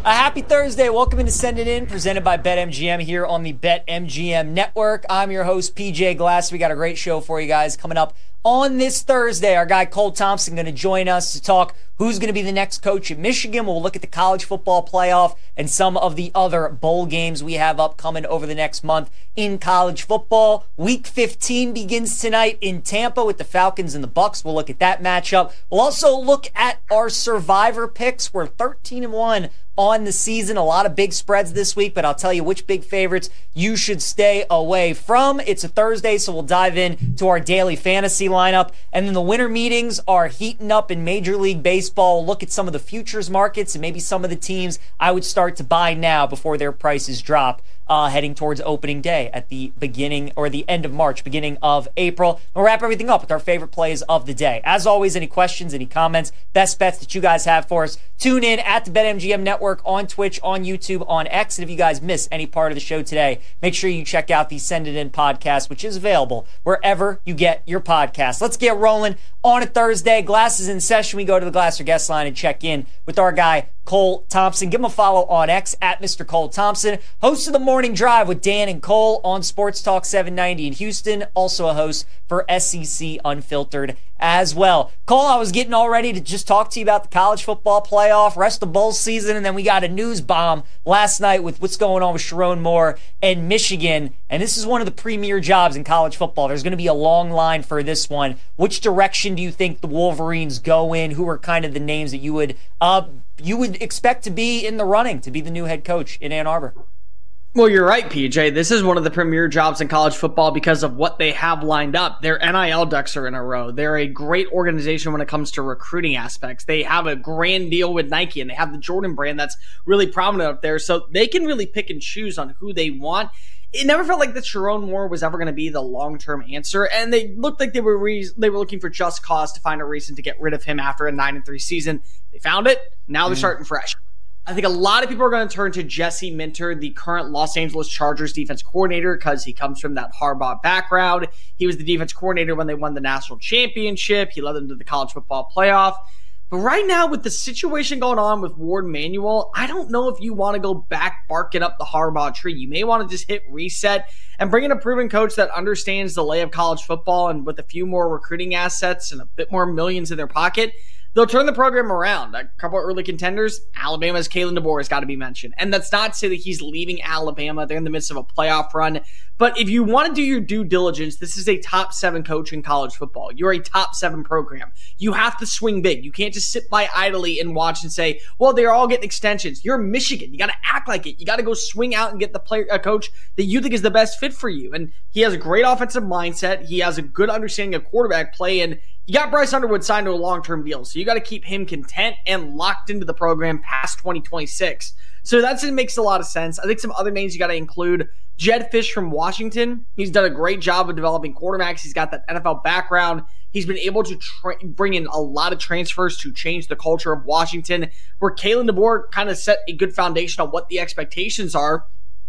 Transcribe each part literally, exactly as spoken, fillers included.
A happy Thursday. Welcome into Send It In, presented by BetMGM here on the BetMGM Network. I'm your host, P J Glass. We got a great show for you guys coming up on this Thursday. Our guy Cole Thompson going to join us to talk who's going to be the next coach at Michigan. We'll look at the college football playoff and some of the other bowl games we have upcoming over the next month in college football. Week fifteen begins tonight in Tampa with the Falcons and the Bucks. We'll look at that matchup. We'll also look at our survivor picks. We're thirteen and one on the season. A lot of big spreads this week, but I'll tell you which big favorites you should stay away from. It's a Thursday, so we'll dive in to our daily fantasy lineup. And then the winter meetings are heating up in Major League Baseball. We'll look at some of the futures markets and maybe some of the teams I would start to buy now before their prices drop. Uh, heading towards opening day at the beginning or the end of March, beginning of April. We'll wrap everything up with our favorite plays of the day. As always, any questions, any comments, best bets that you guys have for us, tune in at the BetMGM Network on Twitch, on YouTube, on X. And if you guys miss any part of the show today, make sure you check out the Send It In podcast, which is available wherever you get your podcasts. Let's get rolling on a Thursday. Glass is in session. We go to the Glasser guest line and check in with our guy, Cole Thompson. Give him a follow on X at Mister Cole Thompson. Host of the Morning Drive with Dan and Cole on Sports Talk seven ninety in Houston. Also a host for S E C Unfiltered as well. Cole, I was getting all ready to just talk to you about the college football playoff, rest of bowl season, and then we got a news bomb last night with what's going on with Sharon Moore and Michigan. And this is one of the premier jobs in college football. There's going to be a long line for this one. Which direction do you think the Wolverines go in? Who are kind of the names that you would uh, you would expect to be in the running to be the new head coach in Ann Arbor? Well, you're right, P J. This is one of the premier jobs in college football because of what they have lined up. Their N I L ducks are in a row. They're a great organization when it comes to recruiting aspects. They have a grand deal with Nike, and they have the Jordan brand that's really prominent up there. So they can really pick and choose on who they want. It never felt like that Sharon Moore was ever going to be the long-term answer, and they looked like they were re- they were looking for just cause to find a reason to get rid of him after a nine and three season. They found it. Now they're mm. starting fresh. I think a lot of people are going to turn to Jesse Minter, the current Los Angeles Chargers defense coordinator, because he comes from that Harbaugh background. He was the defense coordinator when they won the national championship. He led them to the college football playoff. But right now, with the situation going on with Ward Manuel, I don't know if you want to go back barking up the Harbaugh tree. You may want to just hit reset and bring in a proven coach that understands the lay of college football, and with a few more recruiting assets and a bit more millions in their pocket, they'll turn the program around. A couple of early contenders, Alabama's Kalen DeBoer has got to be mentioned. And that's not to say that he's leaving Alabama. They're in the midst of a playoff run. But if you want to do your due diligence, this is a top seven coach in college football. You're a top seven program. You have to swing big. You can't just sit by idly and watch and say, well, they're all getting extensions. You're Michigan. You got to act like it. You got to go swing out and get the player, a coach that you think is the best fit for you. And he has a great offensive mindset. He has a good understanding of quarterback play, and you got Bryce Underwood signed to a long-term deal, so you got to keep him content and locked into the program past twenty twenty-six. So that's, it makes a lot of sense. I think some other names you got to include. Jedd Fisch from Washington. He's done a great job of developing quarterbacks. He's got that N F L background. He's been able to tra- bring in a lot of transfers to change the culture of Washington, where Kalen DeBoer kind of set a good foundation on what the expectations are.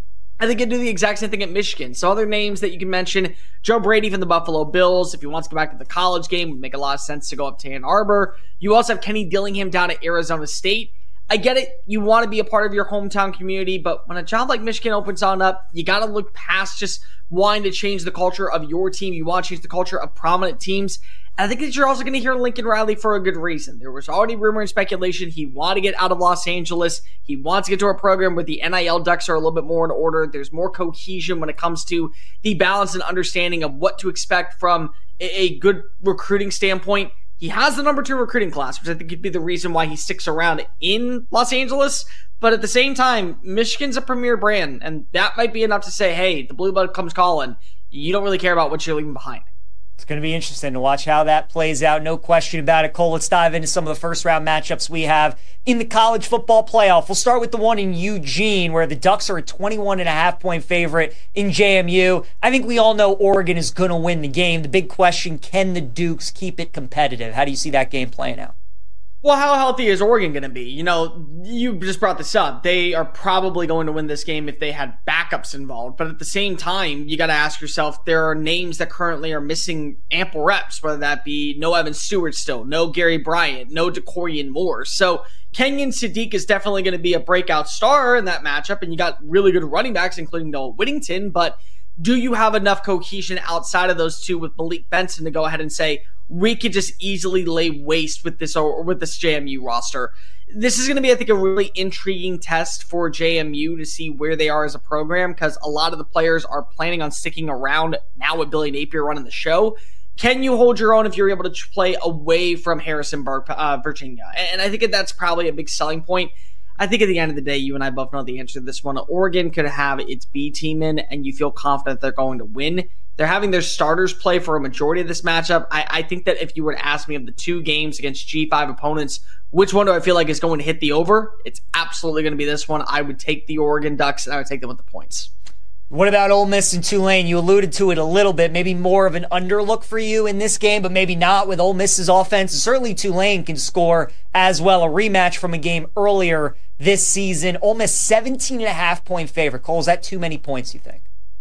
I think he'd do the exact same thing at Michigan. So other names that you can mention, Joe Brady from the Buffalo Bills. If he wants to go back to the college game, it would make a lot of sense to go up to Ann Arbor. You also have Kenny Dillingham down at Arizona State. I get it. You want to be a part of your hometown community, but when a job like Michigan opens on up, you got to look past just wanting to change the culture of your team. You want to change the culture of prominent teams. And I think that you're also going to hear Lincoln Riley for a good reason. There was already rumor and speculation he wanted to get out of Los Angeles. He wants to get to a program where the N I L ducks are a little bit more in order. There's more cohesion when it comes to the balance and understanding of what to expect from a good recruiting standpoint. He has the number two recruiting class, which I think could be the reason why he sticks around in Los Angeles. But at the same time, Michigan's a premier brand, and that might be enough to say, hey, the Blue Blood comes calling. You don't really care about what you're leaving behind. It's going to be interesting to watch how that plays out. No question about it. Cole, let's dive into some of the first-round matchups we have in the college football playoff. We'll start with the one in Eugene, where the Ducks are a twenty-one and a half point favorite in J M U. I think we all know Oregon is going to win the game. The big question, can the Dukes keep it competitive? How do you see that game playing out? Well, how healthy is Oregon going to be? You know, you just brought this up. They are probably going to win this game if they had backups involved. But at the same time, you got to ask yourself, there are names that currently are missing ample reps, whether that be no Evan Stewart still, no Gary Bryant, no DeCorian Moore. So Kenyon Sadiq is definitely going to be a breakout star in that matchup, and you got really good running backs, including Noah Whittington, but do you have enough cohesion outside of those two with Malik Benson to go ahead and say, we could just easily lay waste with this or with this J M U roster? This is going to be, I think, a really intriguing test for J M U to see where they are as a program, because a lot of the players are planning on sticking around now with Billy Napier running the show. Can you hold your own if you're able to play away from Harrisonburg, uh, Virginia? And I think that that's probably a big selling point. I think at the end of the day, you and I both know the answer to this one. Oregon could have its B team in, and you feel confident they're going to win. They're having their starters play for a majority of this matchup. I, I think that if you were to ask me of the two games against G five opponents, which one do I feel like is going to hit the over? It's absolutely going to be this one. I would take the Oregon Ducks, and I would take them with the points. What about Ole Miss and Tulane? You alluded to it a little bit, maybe more of an underlook for you in this game, but maybe not with Ole Miss's offense. Certainly Tulane can score as well. A rematch from a game earlier this season. Ole Miss seventeen and a half point favorite. Cole, is that too many points, you think?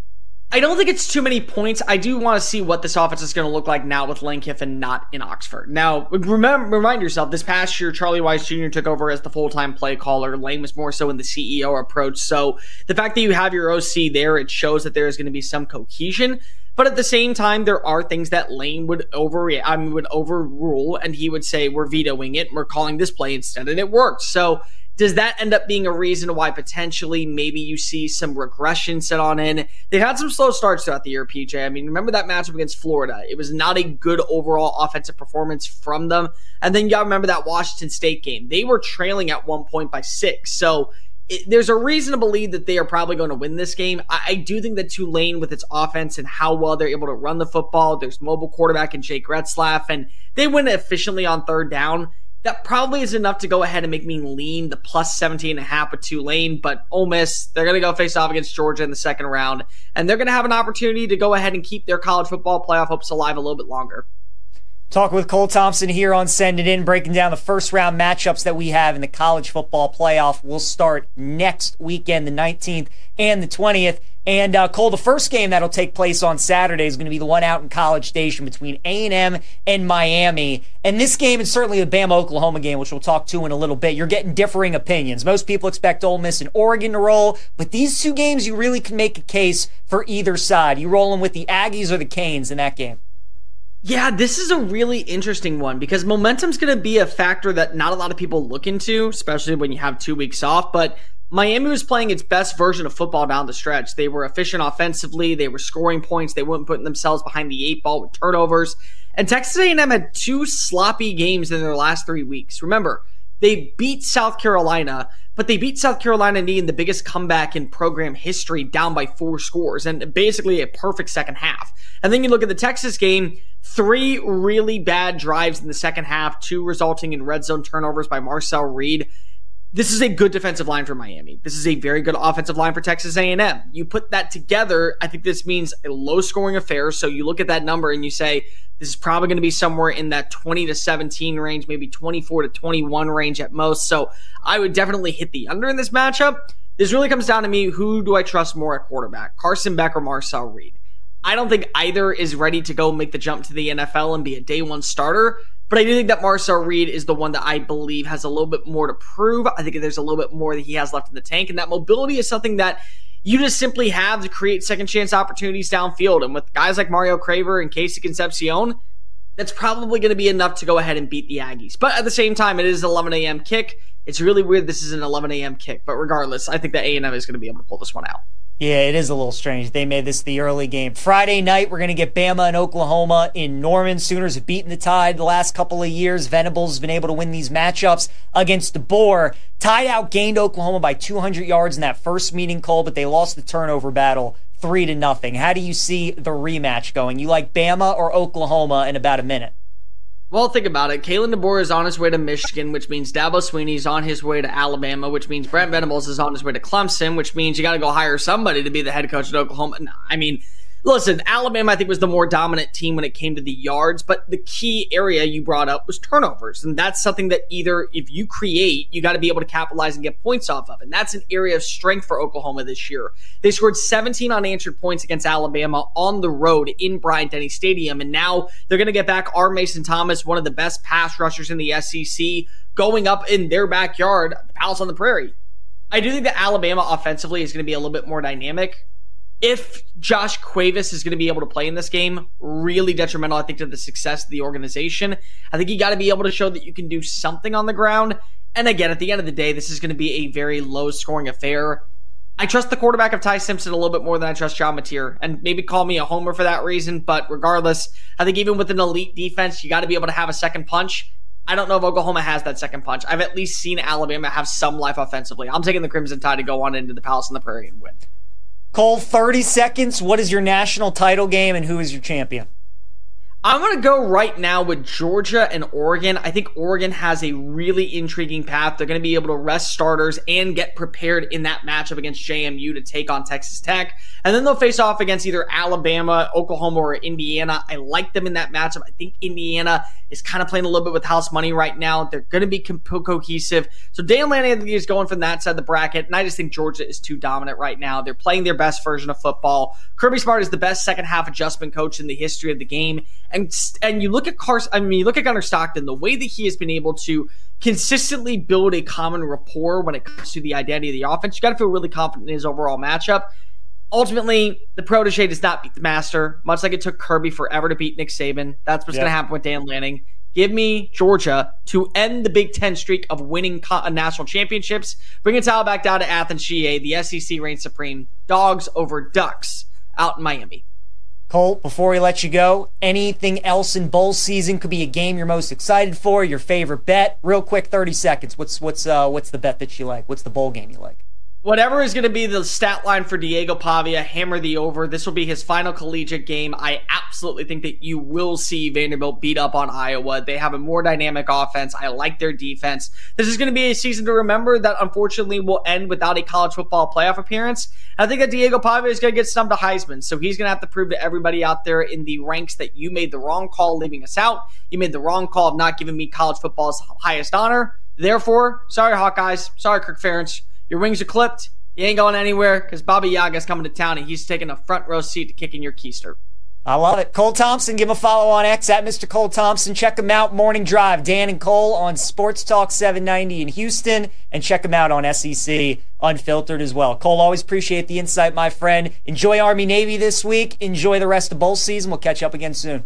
I don't think it's too many points. I do want to see what this offense is going to look like now with Lane Kiffin not in Oxford. Now, remember, remind yourself, this past year, Charlie Weiss Junior took over as the full-time play caller. Lane was more so in the C E O approach. So the fact that you have your O C there, it shows that there is going to be some cohesion. But at the same time, there are things that Lane would over, I mean, would overrule, and he would say, we're vetoing it, and we're calling this play instead, and it worked. So does that end up being a reason why potentially maybe you see some regression set on in? They've had some slow starts throughout the year, P J. I mean, remember that matchup against Florida? It was not a good overall offensive performance from them. And then you got to remember that Washington State game. They were trailing at one point by six. So it, there's a reason to believe that they are probably going to win this game. I, I do think that Tulane, with its offense and how well they're able to run the football, there's mobile quarterback in Jake Retzlaff, and they win efficiently on third down. That probably is enough to go ahead and make me lean the plus seventeen and a half with Tulane, but Ole Miss, they're going to go face off against Georgia in the second round, and they're going to have an opportunity to go ahead and keep their college football playoff hopes alive a little bit longer. Talking with Cole Thompson here on Send It In, breaking down the first round matchups that we have in the college football playoff. We'll start next weekend, the nineteenth and the twentieth. And uh, Cole, the first game that'll take place on Saturday is going to be the one out in College Station between A and M and Miami. And this game is certainly the Bama-Oklahoma game, which we'll talk to in a little bit. You're getting differing opinions. Most people expect Ole Miss and Oregon to roll, but these two games, you really can make a case for either side. You rolling with the Aggies or the Canes in that game? Yeah, this is a really interesting one because momentum's going to be a factor that not a lot of people look into, especially when you have two weeks off, but Miami was playing its best version of football down the stretch. They were efficient offensively. They were scoring points. They weren't putting themselves behind the eight ball with turnovers. And Texas A and M had two sloppy games in their last three weeks. Remember, they beat South Carolina, but they beat South Carolina needing the biggest comeback in program history, down by four scores and basically a perfect second half. And then you look at the Texas game, three really bad drives in the second half, two resulting in red zone turnovers by Marcel Reed. This is a good defensive line for Miami. This is a very good offensive line for Texas A and M. You put that together, I think this means a low-scoring affair. So you look at that number and you say, this is probably going to be somewhere in that twenty to seventeen range, maybe twenty-four to twenty-one range at most. So I would definitely hit the under in this matchup. This really comes down to me, who do I trust more at quarterback, Carson Beck or Marcel Reed? I don't think either is ready to go make the jump to the N F L and be a day one starter. But I do think that Marcel Reed is the one that I believe has a little bit more to prove. I think there's a little bit more that he has left in the tank. And that mobility is something that you just simply have to create second chance opportunities downfield. And with guys like Mario Craver and Casey Concepcion, that's probably going to be enough to go ahead and beat the Aggies. But at the same time, it is an eleven a.m. kick. It's really weird this is an eleven a.m. kick. But regardless, I think that A and M is going to be able to pull this one out. Yeah, it is a little strange. They made this the early game. Friday night, we're going to get Bama and Oklahoma in Norman. Sooners have beaten the Tide the last couple of years. Venables has been able to win these matchups against the Boar. Tide outgained Oklahoma by two hundred yards in that first meeting, Cole, but they lost the turnover battle three to nothing. How do you see the rematch going? You like Bama or Oklahoma in about a minute? Well, think about it. Kalen DeBoer is on his way to Michigan, which means Dabo Swinney's on his way to Alabama, which means Brent Venables is on his way to Clemson, which means you got to go hire somebody to be the head coach at Oklahoma. I mean, Listen, Alabama, I think, was the more dominant team when it came to the yards, but the key area you brought up was turnovers. And that's something that either if you create, you got to be able to capitalize and get points off of. And that's an area of strength for Oklahoma this year. They scored seventeen unanswered points against Alabama on the road in Bryant-Denny Stadium. And now they're going to get back R. Mason Thomas, one of the best pass rushers in the S E C, going up in their backyard, the Palace on the Prairie. I do think that Alabama offensively is going to be a little bit more dynamic. If Josh Cuevas is going to be able to play in this game, really detrimental, I think, to the success of the organization. I think you got to be able to show that you can do something on the ground. And again, at the end of the day, this is going to be a very low-scoring affair. I trust the quarterback of Ty Simpson a little bit more than I trust John Mateer. And maybe call me a homer for that reason, but regardless, I think even with an elite defense, you got to be able to have a second punch. I don't know if Oklahoma has that second punch. I've at least seen Alabama have some life offensively. I'm taking the Crimson Tide to go on into the Palace on the Prairie and win. Cole, thirty seconds. What is your national title game and who is your champion? I'm going to go right now with Georgia and Oregon. I think Oregon has a really intriguing path. They're going to be able to rest starters and get prepared in that matchup against J M U to take on Texas Tech. And then they'll face off against either Alabama, Oklahoma, or Indiana. I like them in that matchup. I think Indiana is kind of playing a little bit with house money right now. They're going to be co- cohesive. So Dan Lanning, I think, is going from that side of the bracket. And I just think Georgia is too dominant right now. They're playing their best version of football. Kirby Smart is the best second half adjustment coach in the history of the game. And and you look at Carson, I mean, you look at Gunnar Stockton, the way that he has been able to consistently build a common rapport when it comes to the identity of the offense, you got to feel really confident in his overall matchup. Ultimately, the protege does not beat the master, much like it took Kirby forever to beat Nick Saban. That's what's yep. going to happen with Dan Lanning. Give me Georgia to end the Big Ten streak of winning co- national championships. Bring it all back down to Athens, G A. The S E C reigns supreme. Dogs over Ducks out in Miami. Cole, before we let you go, anything else in bowl season? Could be a game you're most excited for, your favorite bet. Real quick, thirty seconds. What's what's uh, what's the bet that you like? What's the bowl game you like? Whatever is going to be the stat line for Diego Pavia, hammer the over. This will be his final collegiate game. I absolutely think that you will see Vanderbilt beat up on Iowa. They have a more dynamic offense. I like their defense. This is going to be a season to remember that unfortunately will end without a college football playoff appearance. I think that Diego Pavia is going to get snubbed to Heisman, so he's going to have to prove to everybody out there in the ranks that you made the wrong call leaving us out. You made the wrong call of not giving me college football's highest honor. Therefore, sorry Hawkeyes, sorry Kirk Ferentz. Your wings are clipped. You ain't going anywhere because Baba Yaga's coming to town and he's taking a front row seat to kicking your keister. I love it. Cole Thompson, give him a follow on X at Mister Cole Thompson. Check him out, Morning Drive. Dan and Cole on Sports Talk seven ninety in Houston. And check him out on S E C Unfiltered as well. Cole, always appreciate the insight, my friend. Enjoy Army-Navy this week. Enjoy the rest of bowl season. We'll catch up again soon.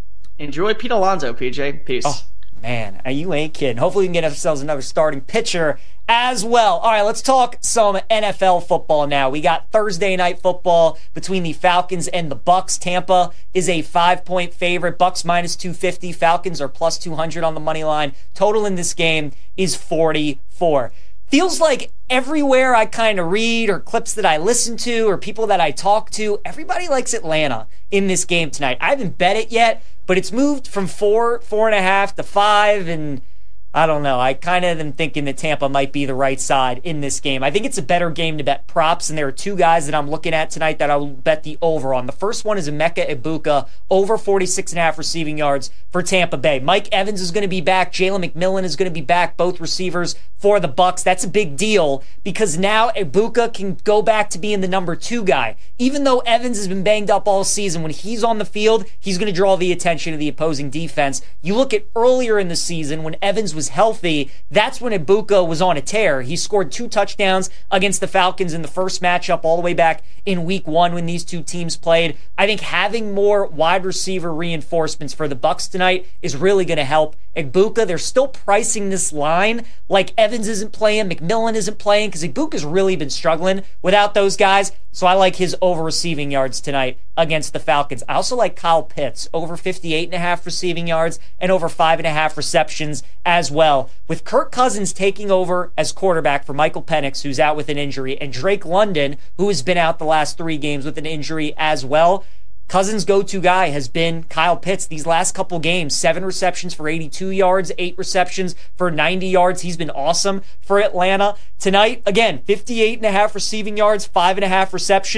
Enjoy Pete Alonso, P J. Peace. Oh, man, you ain't kidding. Hopefully we can get ourselves another starting pitcher as well. All right, let's talk some N F L football now. We got Thursday night football between the Falcons and the Bucks. Tampa is a five-point favorite. Bucks minus two fifty. Falcons are plus two hundred on the money line. Total in this game is forty-four. Feels like everywhere I kind of read or clips that I listen to or people that I talk to, everybody likes Atlanta in this game tonight. I haven't bet it yet, but it's moved from four, four and a half to five, and I don't know. I kind of am thinking that Tampa might be the right side in this game. I think it's a better game to bet props, and there are two guys that I'm looking at tonight that I'll bet the over on. The first one is Emeka Egbuka, over forty-six and a half receiving yards for Tampa Bay. Mike Evans is going to be back. Jalen McMillan is going to be back, both receivers for the Bucks. That's a big deal because now Egbuka can go back to being the number two guy. Even though Evans has been banged up all season, when he's on the field, he's going to draw the attention of the opposing defense. You look at earlier in the season when Evans was healthy, that's when Egbuka was on a tear. He scored two touchdowns against the Falcons in the first matchup all the way back in week one when these two teams played. I think having more wide receiver reinforcements for the Bucks tonight is really going to help Egbuka. They're still pricing this line like Evans isn't playing, McMillan isn't playing, because Egbuka's really been struggling without those guys. So I like his over receiving yards tonight against the Falcons. I also like Kyle Pitts, over fifty-eight and a half receiving yards and over five and a half receptions as well. With Kirk Cousins taking over as quarterback for Michael Penix, who's out with an injury, and Drake London, who has been out the last three games with an injury as well, Cousins' go-to guy has been Kyle Pitts these last couple games. Seven receptions for eighty-two yards, eight receptions for ninety yards. He's been awesome for Atlanta. Tonight, again, fifty-eight and a half receiving yards, five and a half receptions.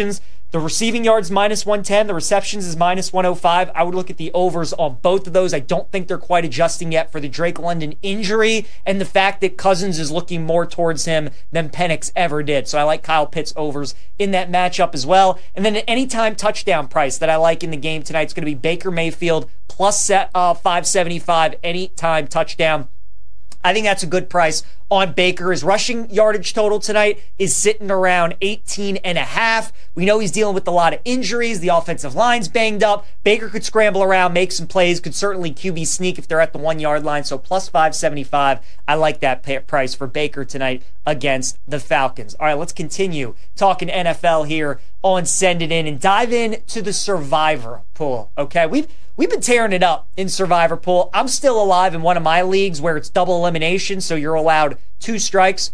The receiving yards minus one ten, the receptions is minus one oh five. I would look at the overs on both of those. I don't think they're quite adjusting yet for the Drake London injury and the fact that Cousins is looking more towards him than Penix ever did. So I like Kyle Pitts overs in that matchup as well. And then an anytime touchdown price that I like in the game tonight is going to be Baker Mayfield plus set, uh, five seventy-five anytime touchdown. I think that's a good price on Baker. His rushing yardage total tonight is sitting around eighteen and a half. We know he's dealing with a lot of injuries. The offensive line's banged up. Baker could scramble around, make some plays, could certainly Q B sneak if they're at the one-yard line. So plus five seventy-five. I like that pay- price for Baker tonight against the Falcons. All right, let's continue talking N F L here on Send It In and dive in to the Survivor pool. Okay, we've We've been tearing it up in Survivor Pool. I'm still alive in one of my leagues where it's double elimination, so you're allowed two strikes,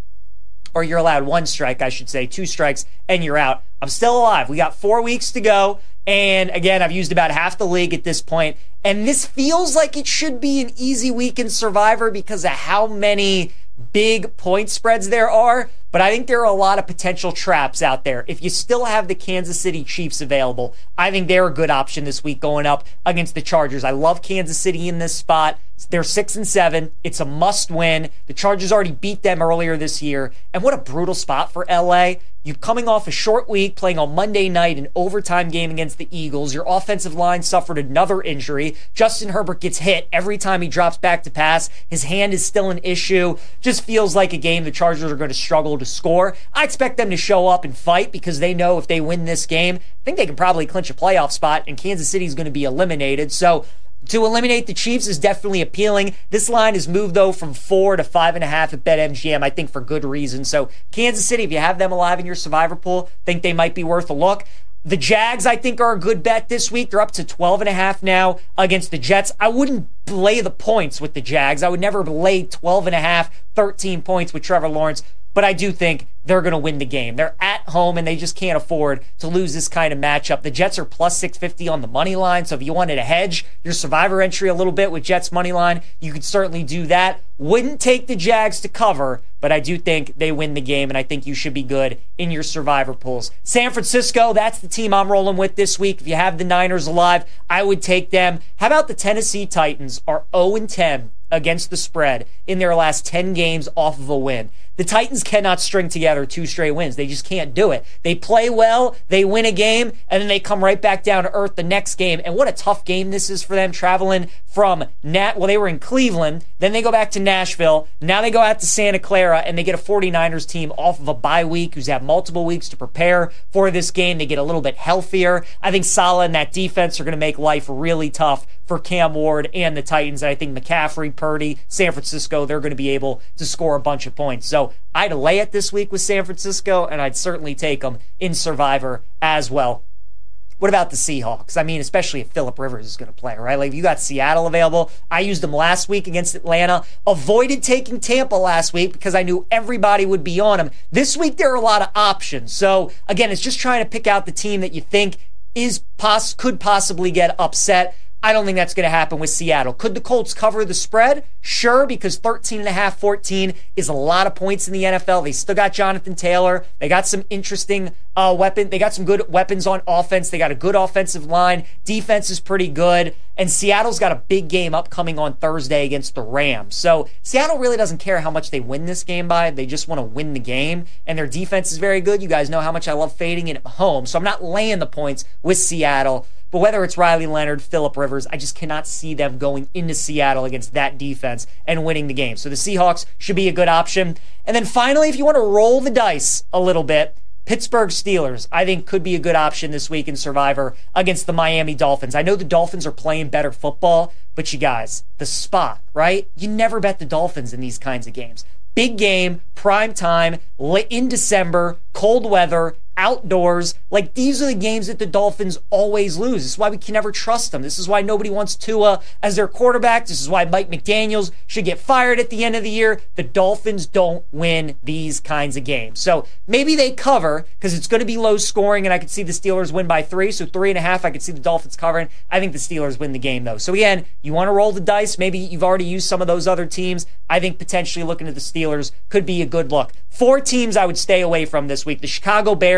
or you're allowed one strike, I should say, two strikes, and you're out. I'm still alive. We got four weeks to go, and again, I've used about half the league at this point, and this feels like it should be an easy week in Survivor because of how many big point spreads there are, but I think there are a lot of potential traps out there. If you still have the Kansas City Chiefs available, I think they're a good option this week going up against the Chargers. I love Kansas City in this spot. They're six and seven. It's a must win. The Chargers already beat them earlier this year. And what a brutal spot for L A. You're coming off a short week, playing on Monday night, an overtime game against the Eagles. Your offensive line suffered another injury. Justin Herbert gets hit every time he drops back to pass. His hand is still an issue. Just feels like a game the Chargers are going to struggle to score. I expect them to show up and fight because they know if they win this game, I think they can probably clinch a playoff spot, and Kansas City is going to be eliminated. So to eliminate the Chiefs is definitely appealing. This line has moved, though, from four to five and a half at BetMGM, I think for good reason. So Kansas City, if you have them alive in your Survivor pool, think they might be worth a look. The Jags, I think, are a good bet this week. They're up to twelve and a half now against the Jets. I wouldn't lay the points with the Jags. I would never lay twelve and a half, thirteen points with Trevor Lawrence. But I do think they're going to win the game. They're at home, and they just can't afford to lose this kind of matchup. The Jets are plus six fifty on the money line, so if you wanted to hedge your Survivor entry a little bit with Jets money line, you could certainly do that. Wouldn't take the Jags to cover, but I do think they win the game, and I think you should be good in your Survivor pools. San Francisco, that's the team I'm rolling with this week. If you have the Niners alive, I would take them. How about the Tennessee Titans are oh and ten against the spread in their last ten games off of a win? The Titans cannot string together two straight wins. They just can't do it. They play well, they win a game, and then they come right back down to earth the next game. And what a tough game this is for them, traveling from Nat. Well, they were in Cleveland, then they go back to Nashville, now they go out to Santa Clara, and they get a 49ers team off of a bye week who's had multiple weeks to prepare for this game. They get a little bit healthier. I think Saleh and that defense are going to make life really tough for Cam Ward and the Titans. And I think McCaffrey, Purdy, San Francisco, they're going to be able to score a bunch of points. So I'd lay it this week with San Francisco, and I'd certainly take them in Survivor as well. What about the Seahawks? I mean, especially if Phillip Rivers is going to play, right? Like, if you got Seattle available, I used them last week against Atlanta. Avoided taking Tampa last week because I knew everybody would be on them. This week, there are a lot of options. So, again, it's just trying to pick out the team that you think is poss- could possibly get upset. I don't think that's going to happen with Seattle. Could the Colts cover the spread? Sure, because thirteen and a half, fourteen is a lot of points in the N F L. They still got Jonathan Taylor. They got some interesting uh, weapon. They got some good weapons on offense. They got a good offensive line. Defense is pretty good. And Seattle's got a big game upcoming on Thursday against the Rams. So Seattle really doesn't care how much they win this game by. They just want to win the game. And their defense is very good. You guys know how much I love fading it at home. So I'm not laying the points with Seattle. But whether it's Riley Leonard, Phillip Rivers, I just cannot see them going into Seattle against that defense and winning the game. So the Seahawks should be a good option. And then finally, if you want to roll the dice a little bit, Pittsburgh Steelers, I think, could be a good option this week in Survivor against the Miami Dolphins. I know the Dolphins are playing better football, but you guys, the spot, right? You never bet the Dolphins in these kinds of games. Big game, prime time, in December, cold weather, outdoors. Like, these are the games that the Dolphins always lose. This is why we can never trust them. This is why nobody wants Tua as their quarterback. This is why Mike McDaniels should get fired at the end of the year. The Dolphins don't win these kinds of games. So maybe they cover because it's going to be low scoring, and I could see the Steelers win by three. So three and a half, I could see the Dolphins covering. I think the Steelers win the game, though. So again, you want to roll the dice. Maybe you've already used some of those other teams. I think potentially looking at the Steelers could be a good look. Four teams I would stay away from this week. The Chicago Bears,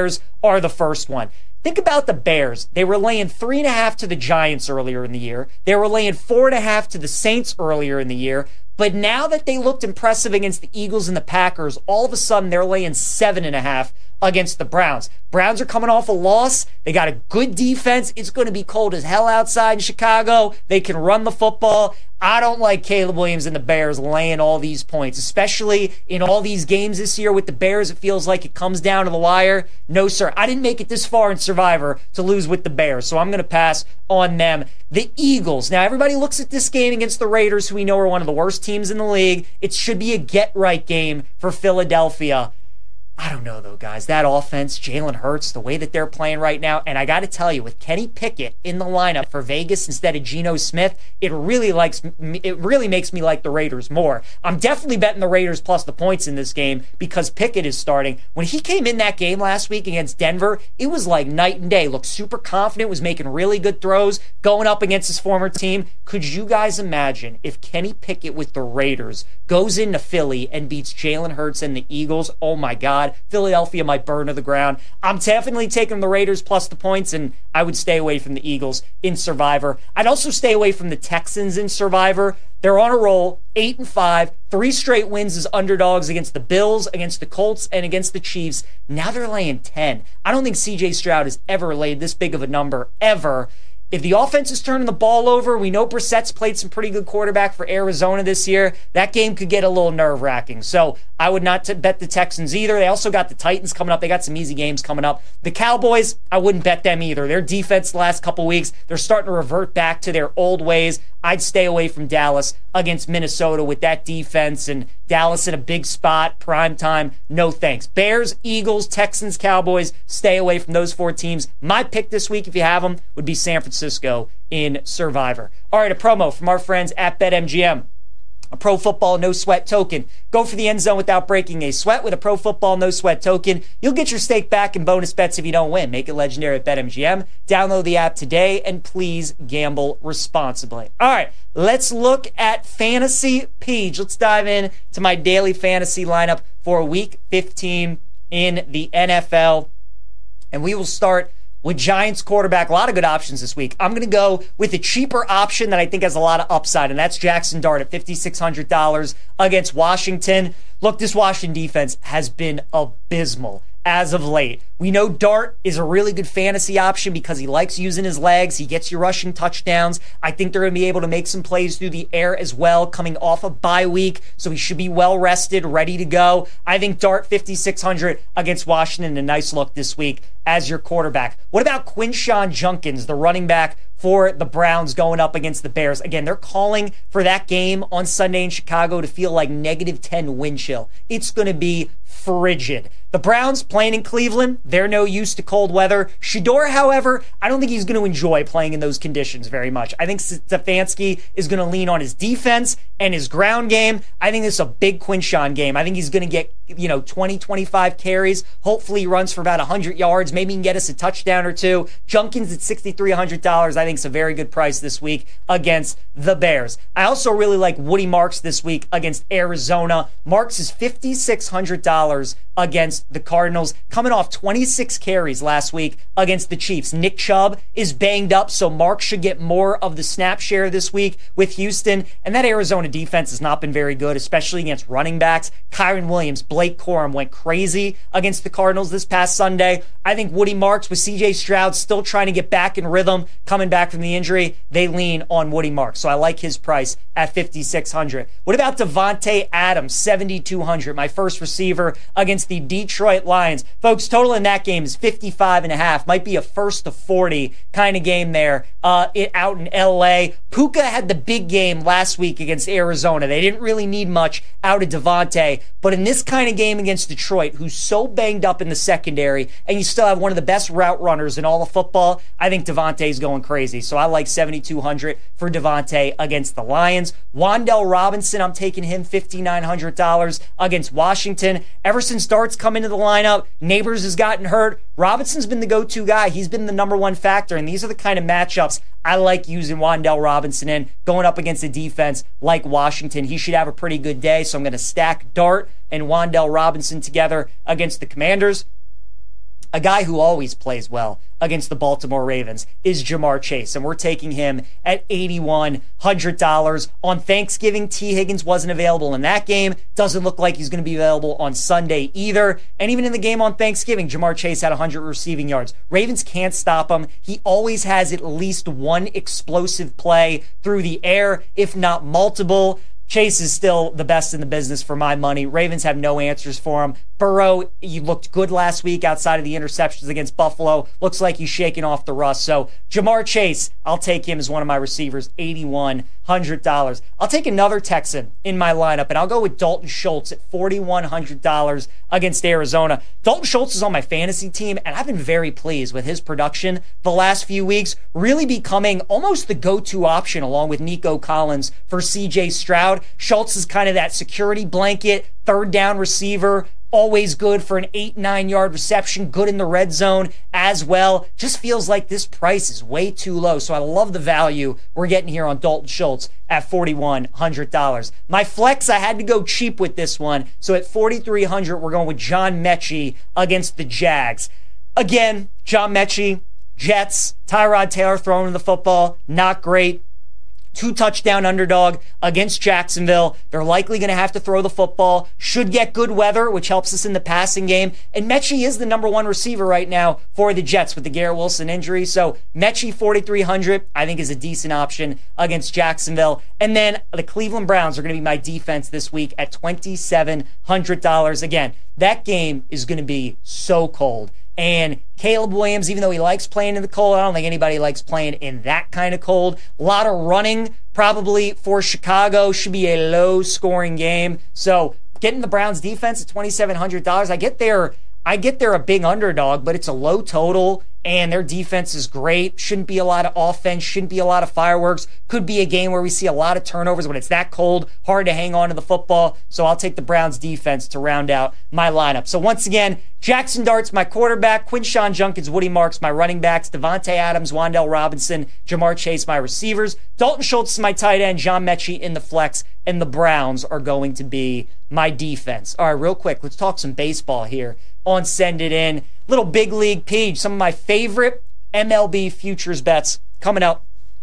Bears are the first one. Think about the Bears. They were laying three and a half to the Giants earlier in the year. They were laying four and a half to the Saints earlier in the year. But now that they looked impressive against the Eagles and the Packers, all of a sudden they're laying seven and a half against the Browns. Browns are coming off a loss. They got a good defense. It's going to be cold as hell outside in Chicago. They can run the football. I don't like Caleb Williams and the Bears laying all these points, especially in all these games this year with the Bears. It feels like it comes down to the wire. No, sir. I didn't make it this far in Survivor to lose with the Bears, so I'm going to pass on them. The Eagles. Now, everybody looks at this game against the Raiders, who we know are one of the worst teams in the league. It should be a get-right game for Philadelphia. I don't know, though, guys. That offense, Jalen Hurts, the way that they're playing right now, and I got to tell you, with Kenny Pickett in the lineup for Vegas instead of Geno Smith, it really likes it really makes me like the Raiders more. I'm definitely betting the Raiders plus the points in this game because Pickett is starting. When he came in that game last week against Denver, it was like night and day. Looked super confident, was making really good throws, going up against his former team. Could you guys imagine if Kenny Pickett with the Raiders goes into Philly and beats Jalen Hurts and the Eagles? Oh, my God. Philadelphia might burn to the ground. I'm definitely taking the Raiders plus the points, and I would stay away from the Eagles in Survivor. I'd also stay away from the Texans in Survivor. They're on a roll, eight and five, three straight wins as underdogs against the Bills, against the Colts, and against the Chiefs. Now they're laying ten. I don't think C J Stroud has ever laid this big of a number, ever. If the offense is turning the ball over, we know Brissett's played some pretty good quarterback for Arizona this year. That game could get a little nerve-wracking. So I would not t- bet the Texans either. They also got the Titans coming up. They got some easy games coming up. The Cowboys, I wouldn't bet them either. Their defense the last couple weeks, they're starting to revert back to their old ways. I'd stay away from Dallas against Minnesota with that defense, and Dallas in a big spot, prime time, no thanks. Bears, Eagles, Texans, Cowboys, stay away from those four teams. My pick this week, if you have them, would be San Francisco in Survivor. All right, a promo from our friends at BetMGM. A Pro Football No Sweat token. Go for the end zone without breaking a sweat with a Pro Football No Sweat token. You'll get your stake back in bonus bets if you don't win. Make it legendary at BetMGM. Download the app today, and please gamble responsibly. All right, let's look at Fantasy Peach. Let's dive in to my daily fantasy lineup for Week fifteen in the N F L. And we will start with Giants quarterback. A lot of good options this week. I'm going to go with a cheaper option that I think has a lot of upside, and that's Jackson Dart at five thousand six hundred dollars against Washington. Look, this Washington defense has been abysmal as of late. We know Dart is a really good fantasy option because he likes using his legs. He gets you rushing touchdowns. I think they're going to be able to make some plays through the air as well, coming off a bye week, so he should be well rested, ready to go. I think Dart five thousand six hundred against Washington, a nice look this week as your quarterback. What about Quinshon Judkins, the running back for the Browns going up against the Bears? Again, they're calling for that game on Sunday in Chicago to feel like negative ten wind chill. It's going to be frigid. The Browns playing in Cleveland, they're no use to cold weather. Shedeur, however, I don't think he's going to enjoy playing in those conditions very much. I think Stefanski is going to lean on his defense and his ground game. I think this is a big Quinshon game. I think he's going to get, you know, twenty, twenty-five carries. Hopefully he runs for about one hundred yards. Maybe he can get us a touchdown or two. Judkins at six thousand three hundred dollars. I think it's a very good price this week against the Bears. I also really like Woody Marks this week against Arizona. Marks is five thousand six hundred dollars against the Cardinals, coming off twenty-six carries last week against the Chiefs. Nick Chubb is banged up, so Marks should get more of the snap share this week with Houston. And that Arizona defense has not been very good, especially against running backs. Kyren Williams, Blake Corum went crazy against the Cardinals this past Sunday. I think Woody Marks with C J Stroud still trying to get back in rhythm, coming back from the injury, they lean on Woody Marks. So I like his price at five thousand six hundred dollars. What about Devontae Adams, seven thousand two hundred dollars, my first receiver against the Detroit Lions? Folks, total in that game is fifty-five and a half. Might be a first to forty kind of game there uh, it, out in L A. Puka had the big game last week against Arizona. They didn't really need much out of Devontae, but in this kind of game against Detroit, who's so banged up in the secondary, and you still have one of the best route runners in all of football, I think Devontae's going crazy. So I like seven thousand two hundred dollars for Devontae against the Lions. Wan'Dale Robinson, I'm taking him five thousand nine hundred dollars against Washington. Ever since Dart's come into the lineup, Neighbors has gotten hurt. Robinson's been the go-to guy. He's been the number one factor, and these are the kind of matchups I like using Wan'Dale Robinson in, going up against a defense like Washington. He should have a pretty good day, so I'm going to stack Dart and Wan'Dale Robinson together against the Commanders. a guy who always plays well against the Baltimore Ravens is Ja'Marr Chase, and we're taking him at eight thousand one hundred dollars. On Thanksgiving, T. Higgins wasn't available in that game. Doesn't look like he's going to be available on Sunday either. And even in the game on Thanksgiving, Ja'Marr Chase had one hundred receiving yards. Ravens can't stop him. He always has at least one explosive play through the air, if not multiple. Chase is still the best in the business for my money. Ravens have no answers for him. Burrow, he looked good last week outside of the interceptions against Buffalo. Looks like he's shaking off the rust. So Ja'Marr Chase, I'll take him as one of my receivers, eight thousand one hundred dollars. I'll take another Texan in my lineup, and I'll go with Dalton Schultz at four thousand one hundred dollars against Arizona. Dalton Schultz is on my fantasy team, and I've been very pleased with his production the last few weeks, really becoming almost the go-to option along with Nico Collins for C J Stroud. Schultz is kind of that security blanket, third down receiver, always good for an eight, nine yard reception, good in the red zone as well. Just feels like this price is way too low. So I love the value we're getting here on Dalton Schultz at four thousand one hundred dollars. My flex, I had to go cheap with this one. So at four thousand three hundred dollars, we're going with John Mechie against the Jags. Again, John Mechie, Jets, Tyrod Taylor throwing the football, not great. Two touchdown underdog against Jacksonville. They're likely going to have to throw the football. Should get good weather, which helps us in the passing game. And Mechie is the number one receiver right now for the Jets with the Garrett Wilson injury. So Mechie four thousand three hundred dollars I think is a decent option against Jacksonville. And then the Cleveland Browns are going to be my defense this week at two thousand seven hundred dollars. Again, that game is going to be so cold. And Caleb Williams, even though he likes playing in the cold, I don't think anybody likes playing in that kind of cold. A lot of running probably for Chicago. Should be a low-scoring game. So getting the Browns defense at two thousand seven hundred dollars, I get there. I get they're a big underdog, but it's a low total, and their defense is great. Shouldn't be a lot of offense, shouldn't be a lot of fireworks. Could be a game where we see a lot of turnovers when it's that cold, hard to hang on to the football. So I'll take the Browns defense to round out my lineup. So once again, Jackson Dart's my quarterback, Quinshawn Junkins, Woody Marks, my running backs, Devontae Adams, Wan'Dale Robinson, Ja'Marr Chase, my receivers, Dalton Schultz is my tight end, John Mechie in the flex, and the Browns are going to be my defense. All right, real quick, let's talk some baseball here on Send It In. Little big league page, some of my favorite M L B futures bets coming up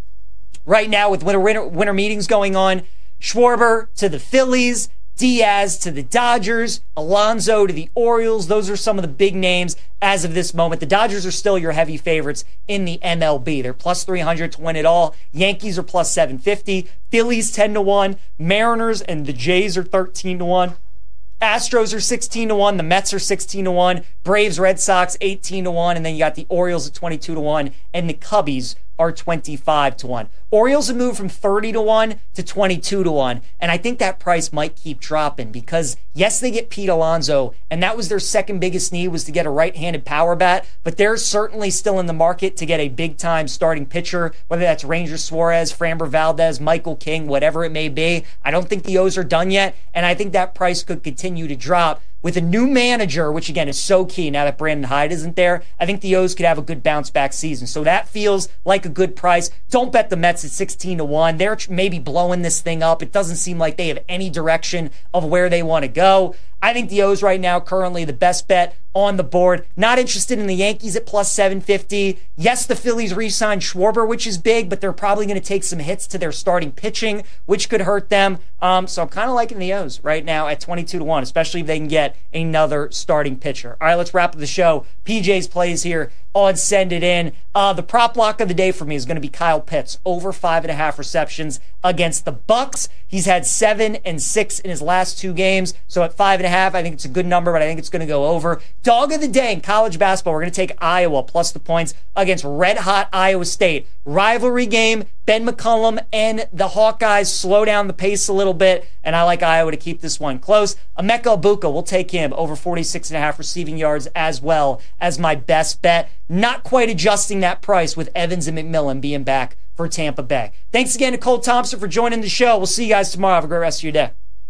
right now with winter, winter, winter meetings going on. Schwarber to the Phillies, Diaz to the Dodgers, Alonso to the Orioles. Those are some of the big names as of this moment. The Dodgers are still your heavy favorites in the M L B. They're plus three hundred to win it all. Yankees are plus seven fifty. Phillies ten to one. Mariners and the Jays are thirteen to one. Astros are sixteen to one. The Mets are sixteen to one. Braves, Red Sox eighteen to one. And then you got the Orioles at twenty-two to one. And the Cubbies are twenty-five to one. Orioles have moved from thirty to one to twenty-two to one. And I think that price might keep dropping because, yes, they get Pete Alonso, and that was their second biggest need was to get a right-handed power bat, but they're certainly still in the market to get a big-time starting pitcher, whether that's Ranger Suarez, Framber Valdez, Michael King, whatever it may be. I don't think the O's are done yet, and I think that price could continue to drop. With a new manager, which again is so key now that Brandon Hyde isn't there, I think the O's could have a good bounce-back season. So that feels like a good price. Don't bet the Mets at sixteen to one. They're maybe blowing this thing up. It doesn't seem like they have any direction of where they want to go. I think the O's right now currently the best bet on the board. Not interested in the Yankees at plus seven fifty. Yes, the Phillies re-signed Schwarber, which is big, but they're probably going to take some hits to their starting pitching, which could hurt them. Um, so I'm kind of liking the O's right now at twenty-two to one, especially if they can get another starting pitcher. All right, let's wrap up the show. P J's plays here on Send It In. Uh, the prop block of the day for me is going to be Kyle Pitts, over five and a half receptions against the Bucks. He's had seven and six in his last two games, so at five and a half, I think it's a good number, but I think it's going to go over. Dog of the day in college basketball, we're going to take Iowa plus the points against red-hot Iowa State. Rivalry game, Ben McCollum and the Hawkeyes slow down the pace a little bit, and I like Iowa to keep this one close. Emeka Egbuka, we'll take him over forty-six and a half receiving yards as well as my best bet. Not quite adjusting that price with Evans and McMillan being back for Tampa Bay. Thanks again to Cole Thompson for joining the show. We'll see you guys tomorrow. Have a great rest of your day.